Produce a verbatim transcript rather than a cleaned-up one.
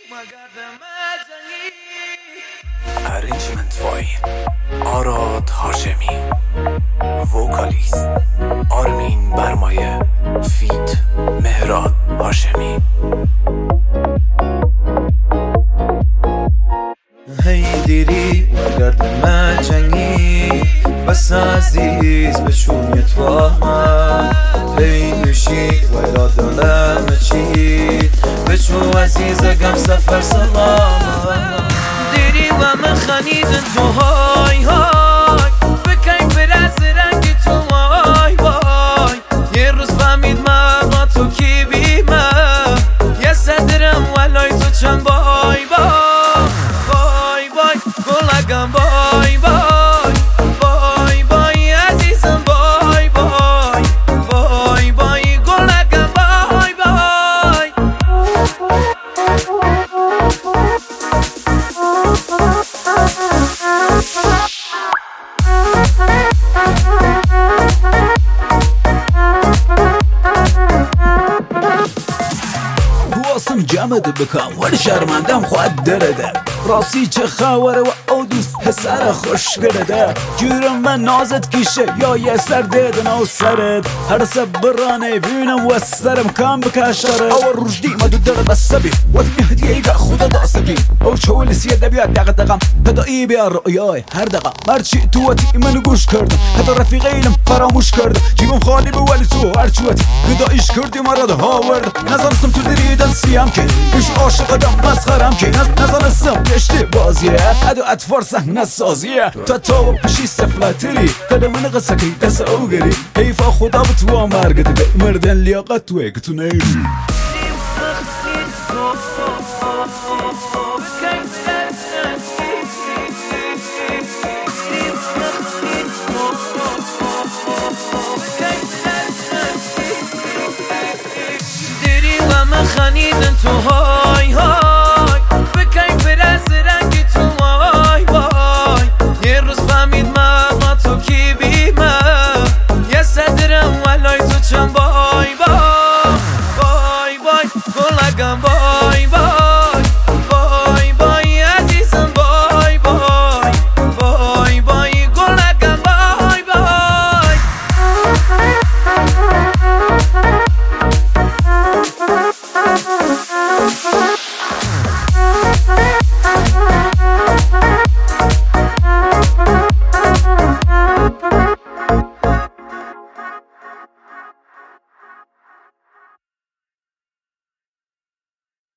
Arrangement by Arad Hashemi. Vocalist Armin Barmaye. Feat Mehrad Hashemi. هی دیری برگرد جنگی بس عزیز بشون تو من هی نشی و ارادالم چی بشو عزیزگم سفر سلام دیری و من خنیدن تو های های بکن پر از رنگ تو وای وای یه روز فهمید من با تو کی بیمه یه صدرم ولای تو چند بای بای گلگم بای بای بای بای عزیزم بای بای بای بای گلگم بای بای خواستم جمعت بکم ولی شرمندم خواهد درده راستی چه خبره و او دوست پسر خوشگرده جورم من نازت کیشه یا یه سر دیدن او سرت هر سبرانه بینم و سرم کم بکشاره او رجدی ما دو در بسبی و هدیه ایگه خدا داسبی او چولی سیه دبیاد دقا دقم پدایی بیا رؤیای هر دقا مرچی تو واتی منو گوش کردم حتی رفیق ایلم فراموش کردم جیبم خالی به ولی تو هر چواتی گدایش کردی مراد ها ورد نظرستم تو دریدن سیام که ایش عاشق دم مسخرم که نظرستم گشتی بازیه ادو اتفار صحنه سازیه تا تو پشی سفلاتری قدم من قصه کی دست او گری حیفا خدا به تو مرگت به مردن لیاقت توی که تو نیری خنیدن تو های های بکن پر از رنگ تو وای وای یه روز فهمید من با تو کی بیمه یه صدرم ولای تو چند بای بای بای بای گلگم بای